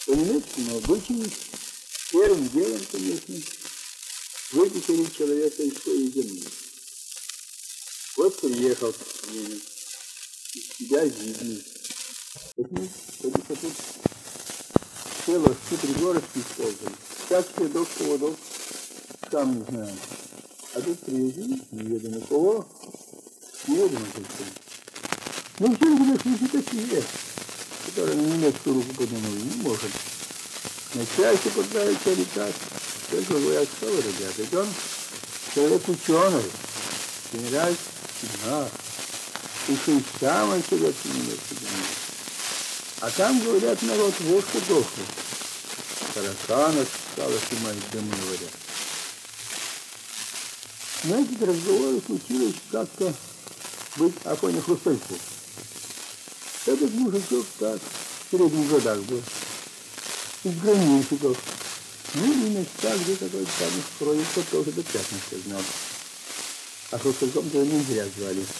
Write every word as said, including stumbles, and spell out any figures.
По-немецкому обучились, первым делом, конечно, выкупили человека из своей земли. Вот приехал немец, из себя видный. Вот тут целых три городки использовали. Всякий док, поводок, сам не знаю. А тут приезжали, не ведомо кого, не ведомо кого. Ну, все, конечно, не такие, которые на немецкую руку поднимали, не может. На части пытаются летать. Только говорят, что вы, ребята, ведь он человек ученый, генерал Сигнал, еще и самый советский немецкий генерал. А там, говорят, народ вовсе дохлый. Тараканов стало снимать дымы, говорят. Знаете, разговоры случилось как-то быть о Афоне Хрустальцу. Этот мужичок так, в средних годах был, из гранитчиков. Ну, и места, где какой-то там строится, тоже до пятницы знал. А Хрустальком-то не зря звали.